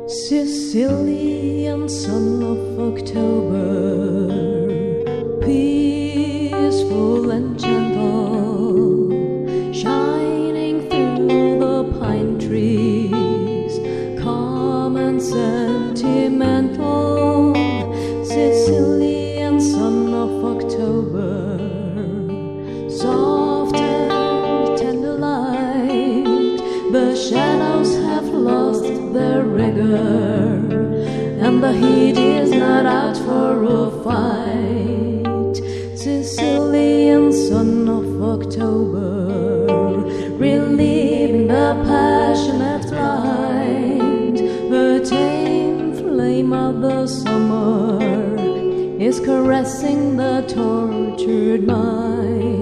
Sicilian son of October, peaceful and gentle, shining through the pine trees, calm and sentimental. Sicilian son of October, soft and tender light, the shadows have lost their rigor, and the heat is not out for a fight. Sicilian son of October, relieving the passionate flight, a tame flame of the summer is caressing the tortured mind.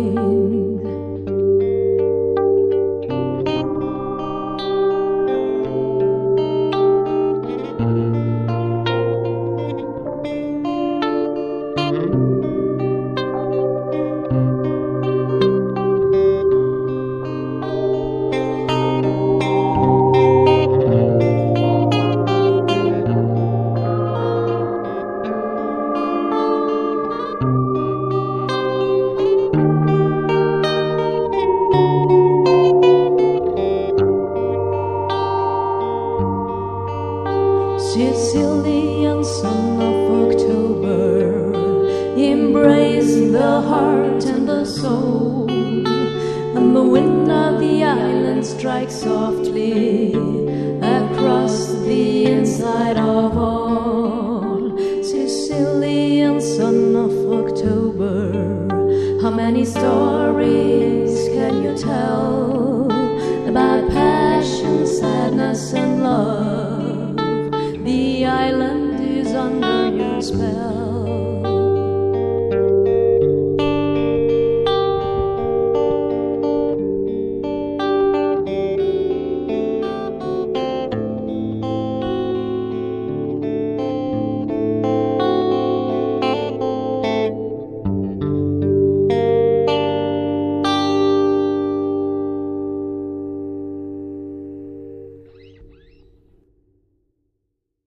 Sicilian son of October, embrace the heart and the soul, and the wind of the island strikes softly across the inside of all. Sicilian son of October, how many stories can you tell about passion, sadness, and love? The island is under your spell.